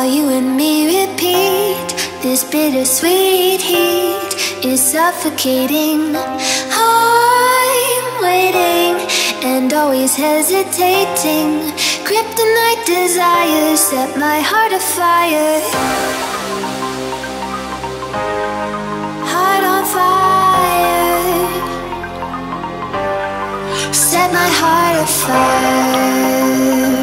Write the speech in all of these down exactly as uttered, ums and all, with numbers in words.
while you and me repeat. This bittersweet heat is suffocating. I'm waiting and always hesitating. Kryptonite desires set my heart afire. Heart on fire. Set my heart afire.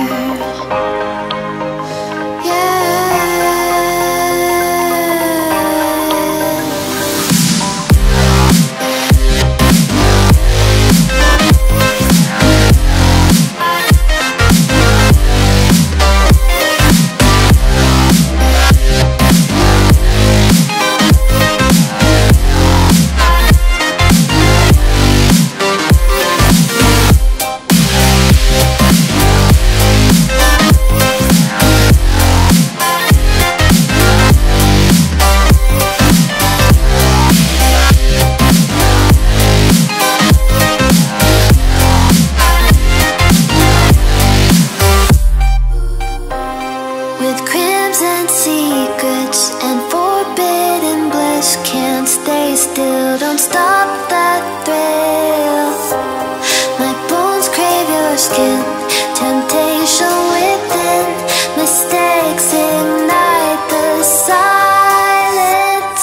With crimson secrets and forbidden bliss, can't stay still, don't stop that thrill. My bones crave your skin, temptation within. Mistakes ignite the silence.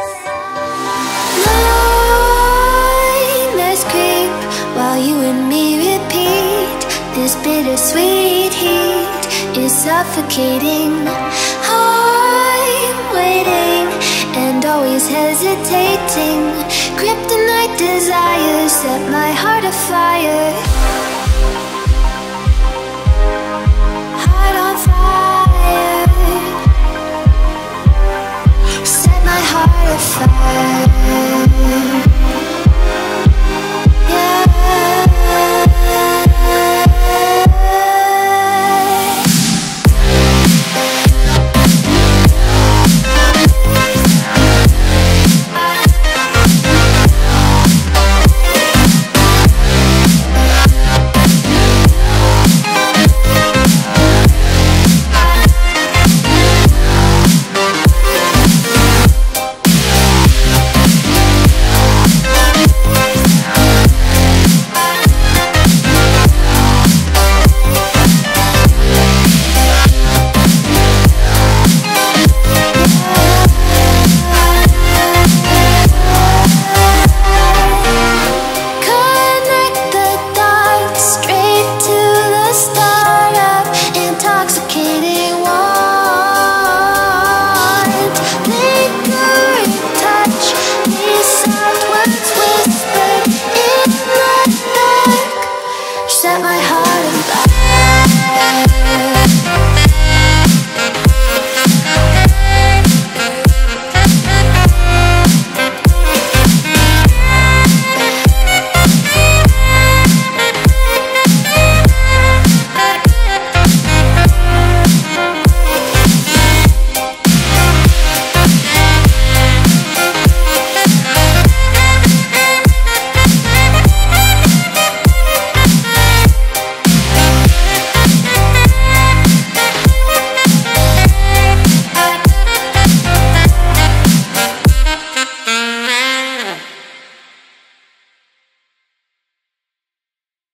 Nightmares creep while you and me repeat. This bittersweet heat is suffocating. I'm waiting and always hesitating. Kryptonite desires set my heart afire. Heart on fire. Set my heart afire.